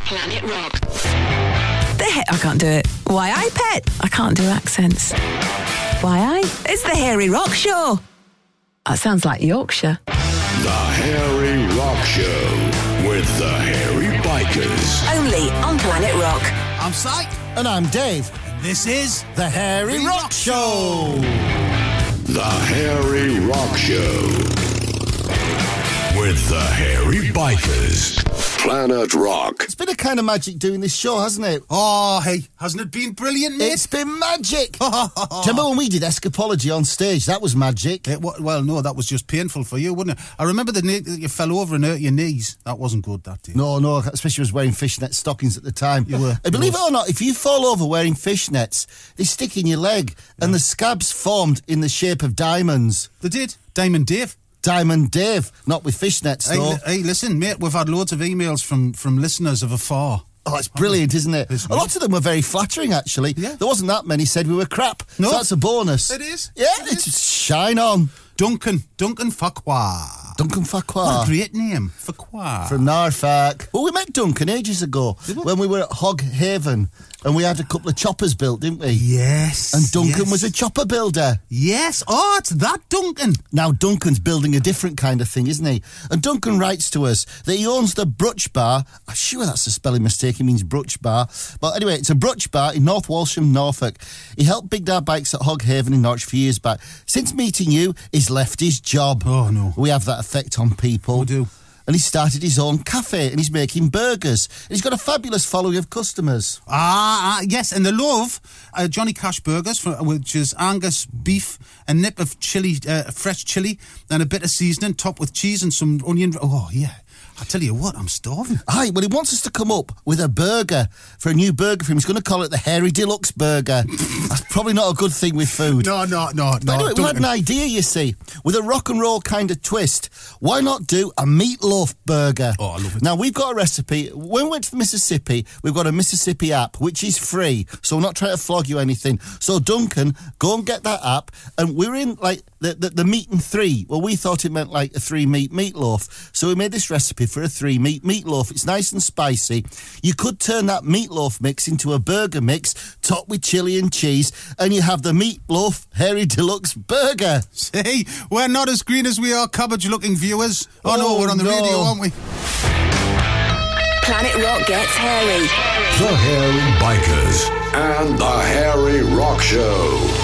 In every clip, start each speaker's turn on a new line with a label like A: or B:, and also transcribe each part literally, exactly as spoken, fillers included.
A: Planet Rock.
B: The he- I can't do it. Why I pet? I can't do accents. Why I? It's the Hairy Rock Show. That sounds like Yorkshire.
C: The Hairy Rock Show with the Hairy Bikers.
B: Only on Planet Rock.
D: I'm Syke.
E: And I'm Dave.
D: And this is
E: The Hairy Rock, Rock Show.
C: The Hairy Rock Show with the Hairy Bikers. Planet Rock.
E: It's been a kind of magic doing this show, hasn't it?
D: Oh, hey, hasn't it been brilliant, mate?
E: It's been magic. Do you remember when we did Escapology on stage? That was magic.
D: It, well, no, that was just painful for you, wasn't it? I remember the knee, you fell over and hurt your knees. That wasn't good, that day.
E: No, no, especially I was wearing fishnet stockings at the time.
D: You were.
E: And believe it or not, if you fall over wearing fishnets, they stick in your leg, yeah. and the scabs formed in the shape of diamonds.
D: They did. Diamond Dave.
E: Diamond Dave, not with fishnets, though.
D: Hey, hey, listen, mate, we've had loads of emails from, from listeners of afar.
E: Oh, it's brilliant, isn't it?
D: It's
E: a lot of them were very flattering, actually.
D: Yeah.
E: There wasn't that many said we were crap.
D: No.
E: So that's a bonus.
D: It is.
E: Yeah,
D: it
E: it's
D: is.
E: Shine on.
D: Duncan. Duncan Farquhar.
E: Duncan Farquhar.
D: What a great name. Farquhar.
E: From Norfolk. Well, we met Duncan ages ago when we were at Hog Haven and we had a couple of choppers built, didn't we?
D: Yes.
E: And Duncan
D: yes.
E: was a chopper builder.
D: Yes. Oh, it's that Duncan.
E: Now, Duncan's building a different kind of thing, isn't he? And Duncan writes to us that he owns the Brutch Bar. I'm sure that's a spelling mistake. He means Brutch Bar. But anyway, it's a Brutch Bar in North Walsham, Norfolk. He helped Big Dad Bikes at Hog Haven in Norwich a few years back. Since meeting you, he's left his job.
D: Oh, no.
E: We have that effect on people.
D: We do.
E: And he started his own cafe and he's making burgers. And he's got a fabulous following of customers.
D: Ah, ah yes, and they love uh, Johnny Cash Burgers, for, which is Angus beef, a nip of chili, uh, fresh chilli, and a bit of seasoning, topped with cheese and some onion. Oh, yeah. I tell you what, I'm starving.
E: Aye, well, he wants us to come up with a burger for a new burger for him. He's going to call it the Hairy Deluxe Burger. That's probably not a good thing with food.
D: No, no, no,
E: but
D: no.
E: Anyway, we had an idea, you see, with a rock and roll kind of twist. Why not do a meatloaf burger?
D: Oh, I love it.
E: Now, we've got a recipe. When we went to Mississippi, we've got a Mississippi app, which is free, so we're not trying to flog you anything. So, Duncan, go and get that app, and we're in, like, the, the, the meat and three. Well, we thought it meant, like, a three-meat meatloaf. So we made this recipe for a three-meat meatloaf. It's nice and spicy. You could turn that meatloaf mix into a burger mix, topped with chili and cheese, and you have the Meatloaf Hairy Deluxe Burger.
D: See, we're not as green as we are cabbage-looking viewers. Oh,
E: Oh,
D: no, we're on the
E: no.
D: radio, aren't we?
B: Planet Rock gets hairy.
C: The Hairy Bikers and the Hairy Rock Show.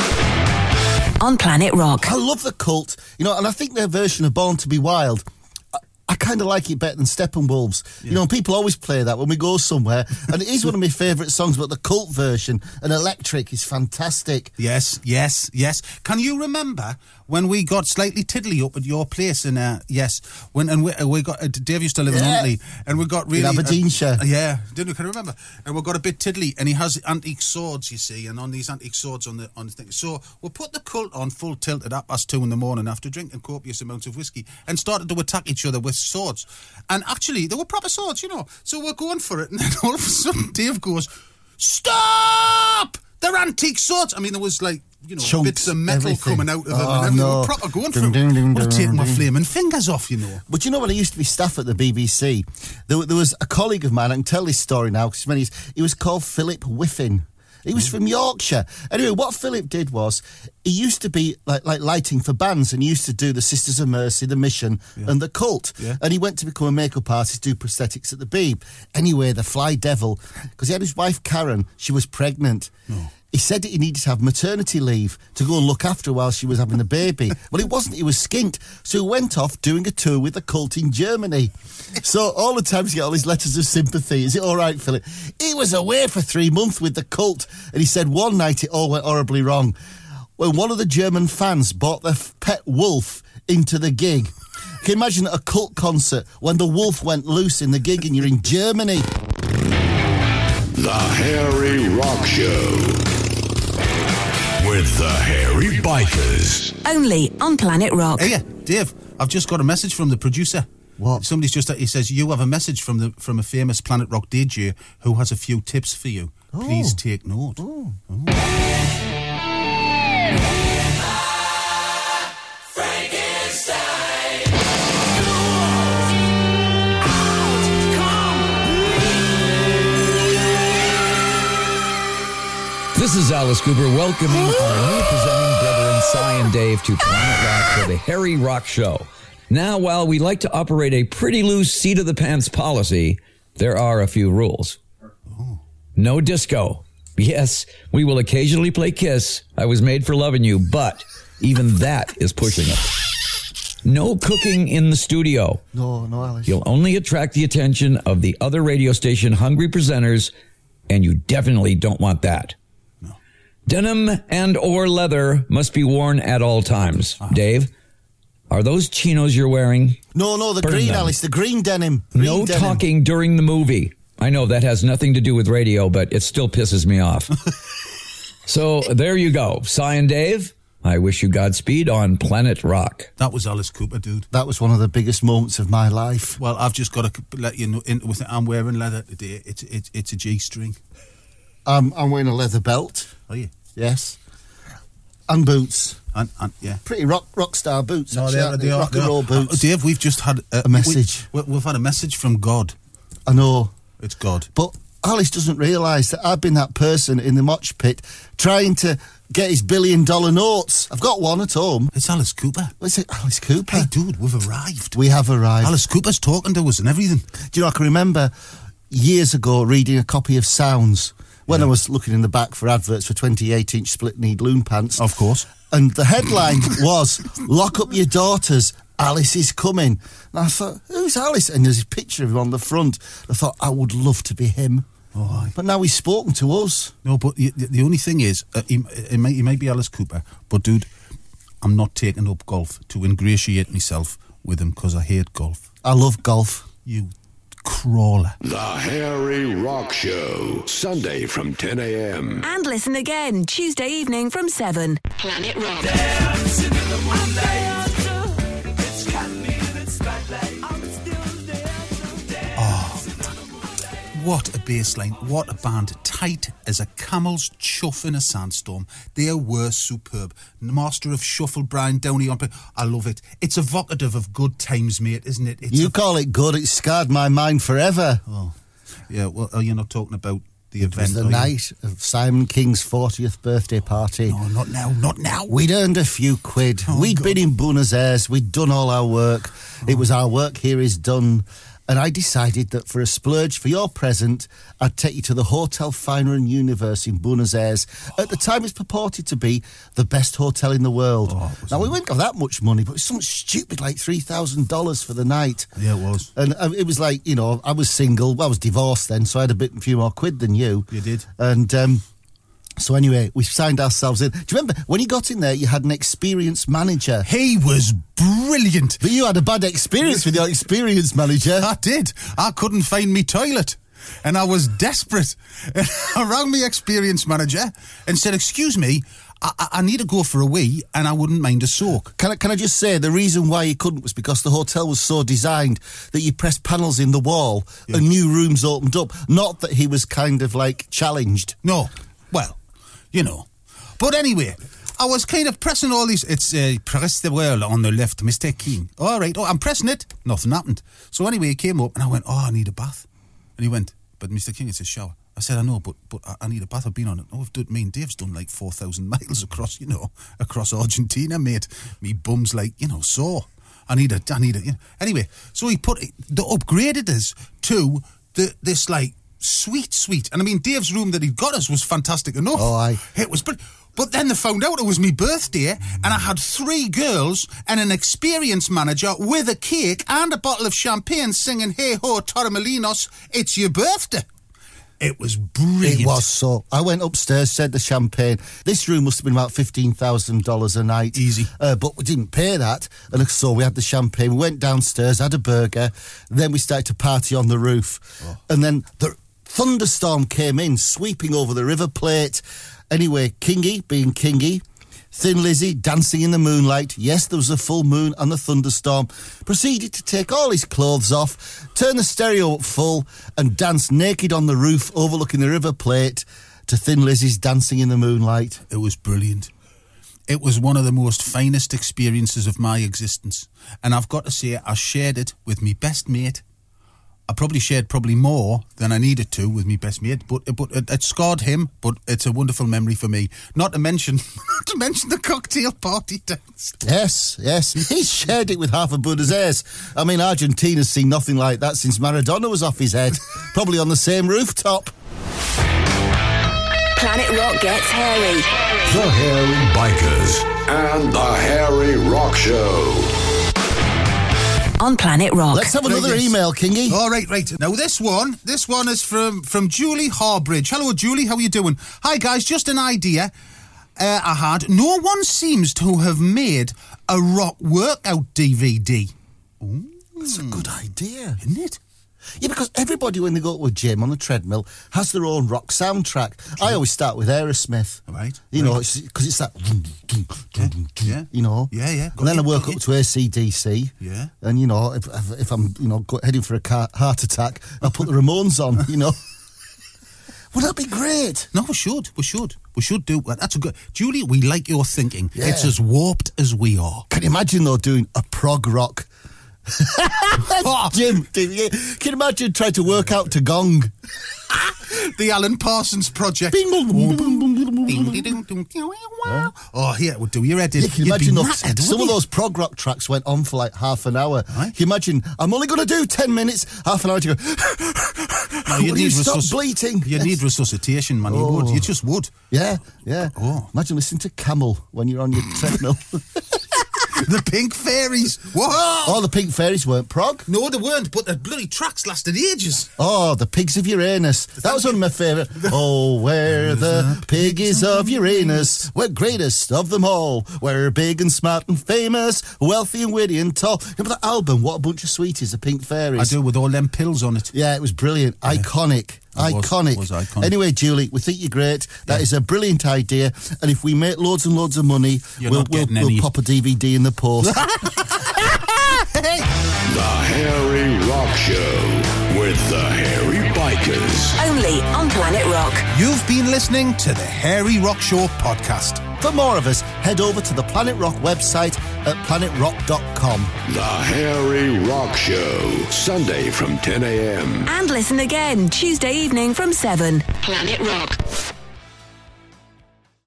B: On Planet Rock.
E: I love the Cult, you know, and I think their version of Born to Be Wild, I, I kind of like it better than Steppenwolves. Yeah. You know, people always play that when we go somewhere, and it is one of my favourite songs, but the Cult version, and Electric, is fantastic.
D: Yes, yes, yes. Can you remember when we got slightly tiddly up at your place in, uh, yes, when and we, uh, we got, uh, Dave used to live
E: Yeah.
D: in Huntley, and we got really...
E: In Aberdeenshire.
D: Uh, yeah, didn't we? Can you remember? And we got a bit tiddly, and he has antique swords, you see, and on these antique swords on the on the thing. So we put the Cult on full tilt at half past two in the morning after drinking copious amounts of whiskey and started to attack each other with swords. And actually, they were proper swords, you know. So we're going for it, and then all of a sudden Dave goes, "Stop! They're antique swords!" I mean, there was like, you know,
E: Chunks,
D: bits of metal
E: everything.
D: coming out of them,
E: Oh,
D: and everything.
E: no.
D: We were proper going for
E: Ding,
D: it.
E: ding, ding,
D: Would have
E: ding,
D: taken my
E: ding.
D: flaming fingers off, you know.
E: But you know, when I used to be staff at the B B C, there, there was a colleague of mine, I can tell this story now, because many, he was called Philip Whiffin. He was from Yorkshire. Anyway, what Philip did was, he used to be like, like lighting for bands, and he used to do the Sisters of Mercy, the Mission,
D: Yeah.
E: and the Cult.
D: Yeah.
E: And he went to become a makeup artist, do prosthetics at the Beeb. Anyway, the Fly Devil, because he had his wife Karen, she was pregnant.
D: Oh.
E: He said that he needed to have maternity leave to go and look after her while she was having the baby. Well, it wasn't. He was skint. So he went off doing a tour with the Cult in Germany. So all the time he got all his letters of sympathy. Is it all right, Philip? He was away for three months with the Cult. And he said one night it all went horribly wrong. When one of the German fans brought their pet wolf into the gig. Can you imagine a Cult concert when the wolf went loose in the gig and you're in Germany?
C: The Hairy Rock Show with the Hairy Bikers.
B: Only on Planet Rock.
D: Hey, Dave, I've just got a message from the producer.
E: What?
D: Somebody's just, he says, you have a message from the from a famous Planet Rock D J who has a few tips for you.
E: Oh.
D: Please take note.
E: Oh.
D: Oh.
A: This is Alice Cooper welcoming our new presenting brother and Cy and Dave to Planet Rock for the Harry Rock Show. Now, while we like to operate a pretty loose seat-of-the-pants policy, there are a few rules. No disco. Yes, we will occasionally play Kiss, I Was Made for Loving You, but even that is pushing it. No cooking in the studio.
E: No, no, Alice.
A: You'll only attract the attention of the other radio station hungry presenters, and you definitely don't want that.
D: No.
A: Denim and or leather must be worn at all times.
D: Uh-huh.
A: Dave, are those chinos you're wearing?
E: No, no, the
A: Burn
E: green,
A: them.
E: Alice, the green denim. Green
A: No
E: denim.
A: talking during the movie. I know that has nothing to do with radio, but it still pisses me off. So there you go. Cy and Dave, I wish you Godspeed on Planet Rock.
D: That was Alice Cooper, dude.
E: That was one of the biggest moments of my life.
D: Well, I've just got to let you know, in, with it, I'm wearing leather today. It's it's it's a G-string.
E: Um, I'm wearing a leather belt.
D: Are you?
E: Yes. And boots.
D: And, and yeah.
E: Pretty rock rock star boots.
D: No,
E: actually,
D: they are,
E: aren't
D: they are,
E: rock
D: they
E: and
D: are.
E: roll boots.
D: Uh, Dave, we've just had uh,
E: A message.
D: We, we, we've had a message from God.
E: I know.
D: It's God.
E: But Alice doesn't realise that I've been that person in the mosh pit trying to get his billion dollar notes. I've got one at home.
D: It's Alice Cooper.
E: Is it Alice Cooper?
D: Hey, dude, we've arrived.
E: We have arrived.
D: Alice Cooper's talking to us and everything.
E: Do you know, I can remember years ago reading a copy of Sounds when
D: Yeah.
E: I was looking in the back for adverts for twenty-eight inch split-kneed loon pants.
D: Of course.
E: And the headline was, "Lock up your daughters, Alice is coming." And I thought, who's Alice? And there's a picture of him on the front. I thought, I would love to be him.
D: Oh, aye.
E: But now he's spoken to us.
D: No, but the, the only thing is, uh, he, it, may, he may be Alice Cooper, but dude, I'm not taking up golf to ingratiate myself with him because I hate golf.
E: I love golf.
D: You crawler.
C: The Harry Rock Show, Sunday from ten a.m.
B: And listen again Tuesday evening from seven. Planet Rock.
D: What a bass line, what a band, tight as a camel's chuff in a sandstorm. They were superb. Master of Shuffle, Brian Downey on. I love it. It's evocative of good times, mate, isn't it? It's
E: You
D: a-
E: call it good, it scarred my mind forever.
D: Oh, yeah, well, are you not talking about the
E: It was
D: event?
E: the
D: are you?
E: night of Simon King's fortieth birthday party.
D: No, not now, not now.
E: We'd earned a few quid.
D: Oh,
E: We'd
D: God.
E: been in Buenos Aires. We'd done all our work. It was our work here is done. And I decided that for a splurge for your present, I'd take you to the Hotel Finer and Universe in Buenos Aires. At the time, it's purported to be the best hotel in the world.
D: Oh, it was
E: now, we wouldn't have that much money, but it was something stupid like three thousand dollars for the night.
D: Yeah, it was.
E: And uh, it was like, you know, I was single. Well, I was divorced then, so I had a bit, a few more quid than you.
D: You did.
E: And um, so anyway, we signed ourselves in. Do you remember when you got in there, you had an experienced manager?
D: He was brilliant.
E: But you had a bad experience with your experienced manager.
D: I did. I couldn't find me toilet. And I was desperate. And I rang my experienced manager and said, excuse me, I, I, I need to go for a wee and I wouldn't mind a soak.
E: Can I, can I just say, the reason why you couldn't was because the hotel was so designed that you pressed panels in the wall
D: Yeah.
E: and new rooms opened up. Not that he was kind of like challenged.
D: No. Well, you know. But anyway, I was kind of pressing all these. It's uh, press the wheel on the left, Mister King. All right. Oh, I'm pressing it. Nothing happened. So anyway, he came up and I went, oh, I need a bath. And he went, but Mister King, it's a shower. I said, I know, but but I, I need a bath. I've been on it. Oh, I've done, me and Dave's done like four thousand miles across, you know, across Argentina, mate. Me bum's like, you know, sore. I need a, I need a, you know. Anyway, so he put, the upgraded us to the this like, sweet, sweet. And I mean, Dave's room that he'd got us was fantastic enough.
E: Oh, aye.
D: It was, but, but then they found out it was my birthday and I had three girls and an experienced manager with a cake and a bottle of champagne singing, hey ho, Torremolinos, it's your birthday. It was brilliant.
E: It was so. I went upstairs, said the champagne. This room must have been about fifteen thousand dollars a night.
D: Easy.
E: Uh, but we didn't pay that. And so we had the champagne. We went downstairs, had a burger. Then we started to party on the roof.
D: Oh.
E: And then the thunderstorm came in, sweeping over the River Plate. Anyway, Kingy, being Kingy, Thin Lizzy dancing in the moonlight. Yes, there was a full moon and the thunderstorm. Proceeded to take all his clothes off, turn the stereo up full, and dance naked on the roof overlooking the River Plate to Thin Lizzy's Dancing in the Moonlight.
D: It was brilliant. It was one of the most finest experiences of my existence. And I've got to say, I shared it with my best mate I probably shared probably more than I needed to with my best mate, but but it, it scarred him. But it's a wonderful memory for me. Not to mention, not to mention the cocktail party dance.
E: Yes, yes. He shared it with half of Buenos Aires. I mean, Argentina's seen nothing like that since Maradona was off his head. Probably on the same rooftop.
B: Planet Rock gets hairy.
C: The Hairy Bikers and the Hairy Rock Show.
B: On Planet Rock.
E: Let's have another
D: Right, yes.
E: email, Kingy.
D: All right, right. Now this one, this one is from from Julie Harbridge. Hello, Julie. How are you doing? Hi, guys. Just an idea uh, I had. No one seems to have made a rock workout D V D. Ooh,
E: That's a good idea.
D: isn't it?
E: Yeah, because everybody, when they go to a gym on a treadmill, has their own rock soundtrack. I always start with Aerosmith.
D: Right,
E: You
D: right.
E: know, because it's, it's that...
D: yeah.
E: You know?
D: Yeah, yeah. Got
E: And then
D: you,
E: I work
D: got
E: up
D: you.
E: to A C D C.
D: Yeah.
E: And, you know, if, if, if I'm, you know, go- heading for a car, heart attack, I'll put the Ramones on, you know? Would that be great?
D: No, we should. We should. We should do that. That's a good... Julie, we like your thinking.
E: Yeah.
D: It's as warped as we are.
E: Can you imagine, though, doing a prog rock... Jim, can you imagine trying to work out to Gong?
D: The Alan Parsons Project.
E: Bing, boom, boom, boom, boom, boom, boom.
D: Oh, yeah, it would do your head in.
E: Yeah, can you
D: You'd be
E: imagine those,
D: knackered,
E: some of
D: wouldn't you?
E: those prog rock tracks went on for like half an hour.
D: Right.
E: Can you imagine, I'm only going to do ten minutes, half an hour to go,
D: No, you
E: will
D: need
E: you stop
D: resusc-
E: bleating?
D: You
E: Yes.
D: need resuscitation, man. You would. You just would.
E: Yeah, yeah.
D: Oh.
E: Imagine listening to Camel when you're on your treadmill.
D: The Pink Fairies. Whoa!
E: Oh, the Pink Fairies weren't prog.
D: No, they weren't, but the bloody tracks lasted ages.
E: Oh, the Pigs of Uranus. That was one of my favourite. Oh, where the piggies of Uranus were greatest of them all. We're big and smart and famous, wealthy and witty and tall. Remember that album, What a Bunch of Sweeties, the Pink Fairies?
D: I do, with all them pills on it.
E: Yeah, it was brilliant. Iconic.
D: It was-
E: Iconic.
D: was iconic.
E: Anyway, Julie, we think you're great. That is a brilliant idea. And if we make loads and loads of money,
D: You're
E: we'll,
D: not
E: we'll,
D: getting
E: we'll
D: any.
E: pop a D V D in the post.
C: The Hairy Rock Show with the Hairy Bikers.
B: Only on Planet Rock.
D: You've been listening to the Hairy Rock Show podcast.
E: For more of us, head over to the Planet Rock website at planet rock dot com.
C: The Hairy Rock Show. Sunday from ten a.m.
B: And listen again Tuesday evening from seven. Planet Rock.